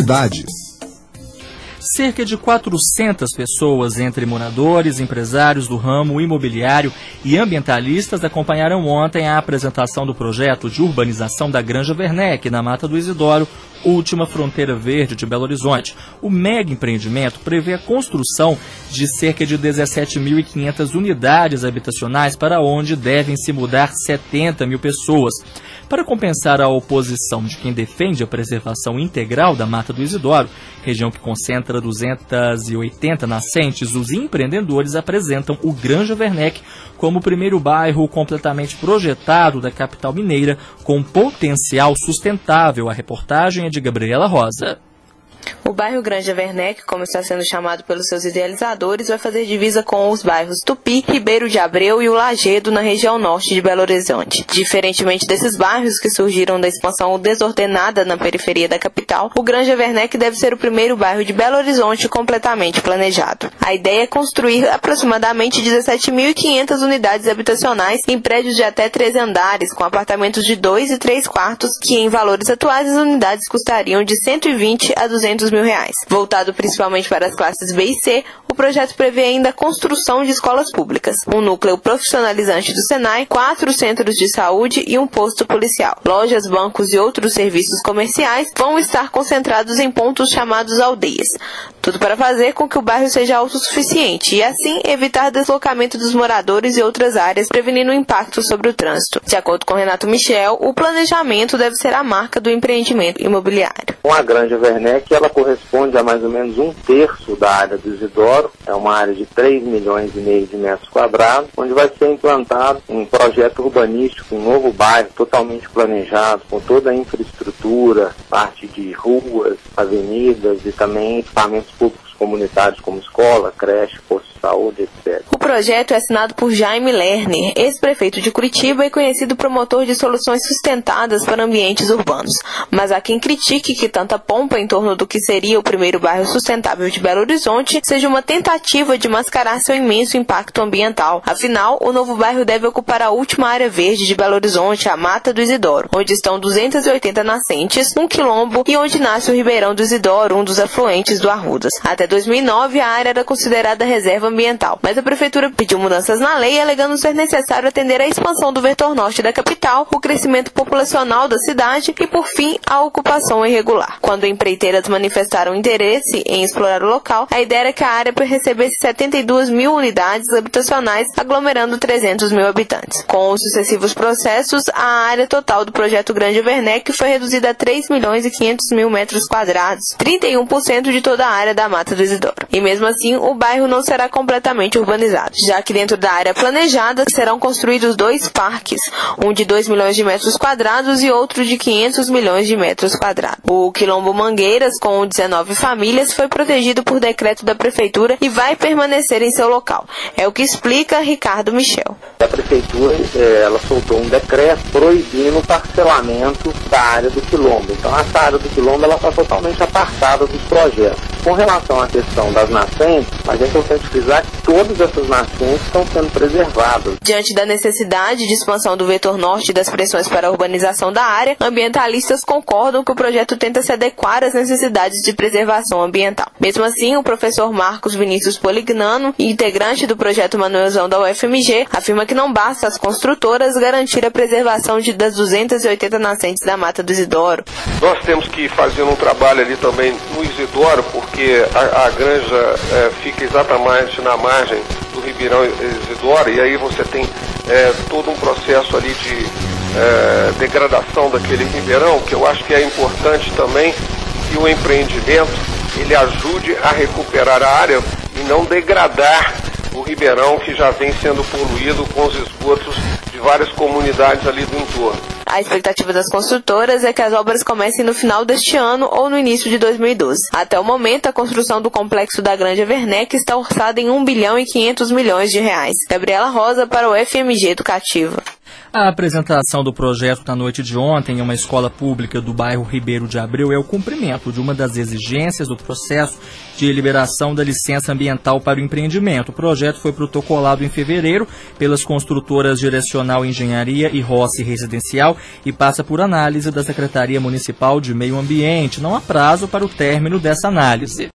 unidade. Cerca de 400 pessoas, entre moradores, empresários do ramo imobiliário e ambientalistas, acompanharam ontem a apresentação do projeto de urbanização da Granja Werneck, na Mata do Isidoro, última fronteira verde de Belo Horizonte. O mega empreendimento prevê a construção de cerca de 17.500 unidades habitacionais, para onde devem se mudar 70 mil pessoas. Para compensar a oposição de quem defende a preservação integral da Mata do Isidoro, região que concentra 280 nascentes, os empreendedores apresentam o Granja Werneck como o primeiro bairro completamente projetado da capital mineira com potencial sustentável. A reportagem é de Gabriela Rosa. O bairro Granja Werneck, como está sendo chamado pelos seus idealizadores, vai fazer divisa com os bairros Tupi, Ribeiro de Abreu e o Lagedo, na região norte de Belo Horizonte. Diferentemente desses bairros que surgiram da expansão desordenada na periferia da capital, o Granja Werneck deve ser o primeiro bairro de Belo Horizonte completamente planejado. A ideia é construir aproximadamente 17.500 unidades habitacionais em prédios de até 13 andares, com apartamentos de 2 e 3 quartos, que em valores atuais as unidades custariam de 120 a 200 mil reais. Voltado principalmente para as classes B e C, o projeto prevê ainda a construção de escolas públicas, um núcleo profissionalizante do Senai, 4 centros de saúde e um posto policial. Lojas, bancos e outros serviços comerciais vão estar concentrados em pontos chamados aldeias. Tudo para fazer com que o bairro seja autossuficiente e, assim, evitar deslocamento dos moradores e outras áreas, prevenindo o impacto sobre o trânsito. De acordo com Renato Michel, o planejamento deve ser a marca do empreendimento imobiliário. Com a Granja Werneck, ela corresponde a mais ou menos 1/3 da área do Isidoro, é uma área de 3,5 milhões de metros quadrados, onde vai ser implantado um projeto urbanístico, um novo bairro totalmente planejado, com toda a infraestrutura, parte de ruas, avenidas e também equipamentos públicos comunitários como escola, creche, posto de saúde, etc. O projeto é assinado por Jaime Lerner, ex-prefeito de Curitiba e conhecido promotor de soluções sustentadas para ambientes urbanos. Mas há quem critique que tanta pompa em torno do que seria o primeiro bairro sustentável de Belo Horizonte seja uma tentativa de mascarar seu imenso impacto ambiental. Afinal, o novo bairro deve ocupar a última área verde de Belo Horizonte, a Mata do Isidoro, onde estão 280 nascentes, um quilombo e onde nasce o Ribeirão do Isidoro, um dos afluentes do Arrudas. Até 2009, a área era considerada reserva ambiental, mas a prefeitura pediu mudanças na lei, alegando ser necessário atender à expansão do vetor norte da capital, o crescimento populacional da cidade e, por fim, a ocupação irregular. Quando empreiteiras manifestaram interesse em explorar o local, a ideia era que a área recebesse 72 mil unidades habitacionais, aglomerando 300 mil habitantes. Com os sucessivos processos, a área total do projeto Granja Werneck foi reduzida a 3.500.000 metros quadrados, 31% de toda a área da Mata do Isidoro. E mesmo assim, o bairro não será completamente urbanizado, já que dentro da área planejada serão construídos 2 parques, um de 2 milhões de metros quadrados e outro de 500 milhões de metros quadrados. O Quilombo Mangueiras, com 19 famílias, foi protegido por decreto da prefeitura e vai permanecer em seu local. É o que explica Ricardo Michel. A prefeitura ela soltou um decreto proibindo o parcelamento da área do Quilombo. Então, essa área do Quilombo ela está totalmente apartada dos projetos. Com relação à questão das nascentes, mas é importante frisar que todas essas nascentes estão sendo preservadas. Diante da necessidade de expansão do vetor norte e das pressões para a urbanização da área, ambientalistas concordam que o projeto tenta se adequar às necessidades de preservação ambiental. Mesmo assim, o professor Marcos Vinícius Polignano, integrante do projeto Manuelzão da UFMG, afirma que não basta às construtoras garantir a preservação das 280 nascentes da Mata do Isidoro. Nós temos que fazer um trabalho ali também no Isidoro, porque a granja fica exatamente na margem do Ribeirão Isidoro, e aí você tem todo um processo ali de degradação daquele ribeirão, que eu acho que é importante também que o empreendimento ele ajude a recuperar a área e não degradar o ribeirão que já vem sendo poluído com os esgotos de várias comunidades ali do entorno. A expectativa das construtoras é que as obras comecem no final deste ano ou no início de 2012. Até o momento, a construção do complexo da Granja Werneck está orçada em 1,5 bilhão de reais. Gabriela Rosa para o FMG Educativa. A apresentação do projeto na noite de ontem em uma escola pública do bairro Ribeiro de Abreu é o cumprimento de uma das exigências do processo de liberação da licença ambiental para o empreendimento. O projeto foi protocolado em fevereiro pelas construtoras Direcional Engenharia e Rossi Residencial e passa por análise da Secretaria Municipal de Meio Ambiente. Não há prazo para o término dessa análise.